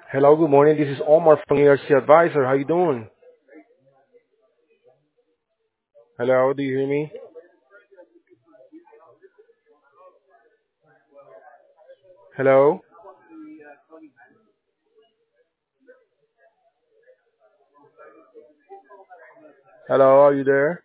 Hello, good morning. This is Omar from ERC Advisor. How you doing? Hello, do you hear me? Hello? Hello, are you there?